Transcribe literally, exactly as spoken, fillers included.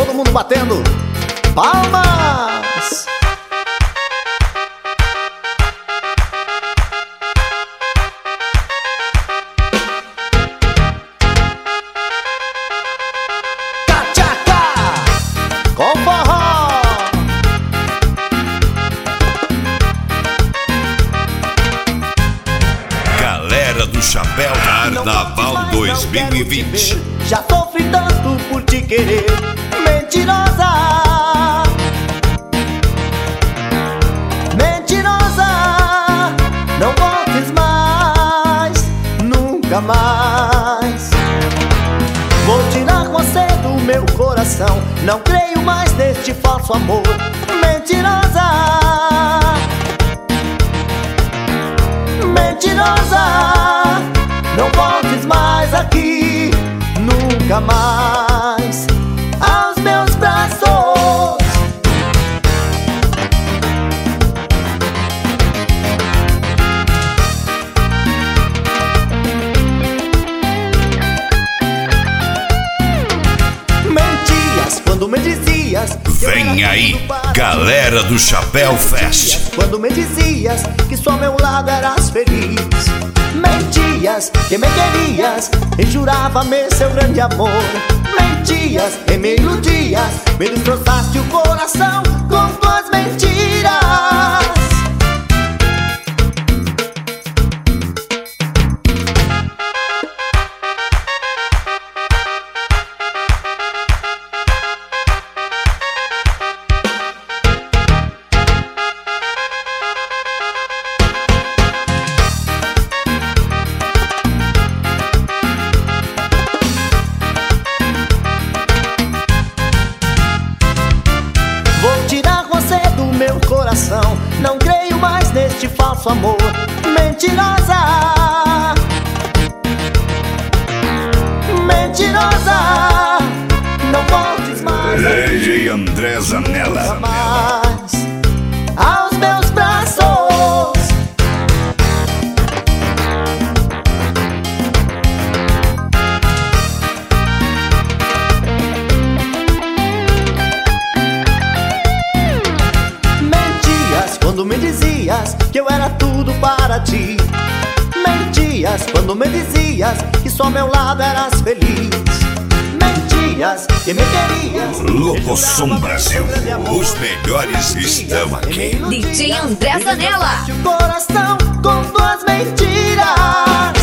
todo mundo batendo palmas. Com forró. Galera do Chapéu Carnaval dois mil e vinte. Já sofri tanto por te querer, mentirosa. Mentirosa, não voltes mais, nunca mais. Vou tirar você do meu coração, não creio mais neste falso amor. Mentirosa, mentirosa, não voltes mais aqui, nunca mais aos meus braços. Quando me dizias, vem aí, galera do Chapéu Fest. Quando me dizias que só ao meu lado eras feliz. Mentias que me querias e jurava-me seu grande amor. Mentias e me iludias, me destroçaste o coração com tuas mentiras. Meu coração, não creio mais neste falso amor. Mentirosa, mentirosa, não voltes mais. D J André Zanella. Mais aos meus braços. Quando me dizias que eu era tudo para ti. Mentias quando me dizias que só ao meu lado eras feliz. Mentias que me querias. Locosom Brasil, os melhores estão aqui. D J André Zanella. O coração com tuas mentiras.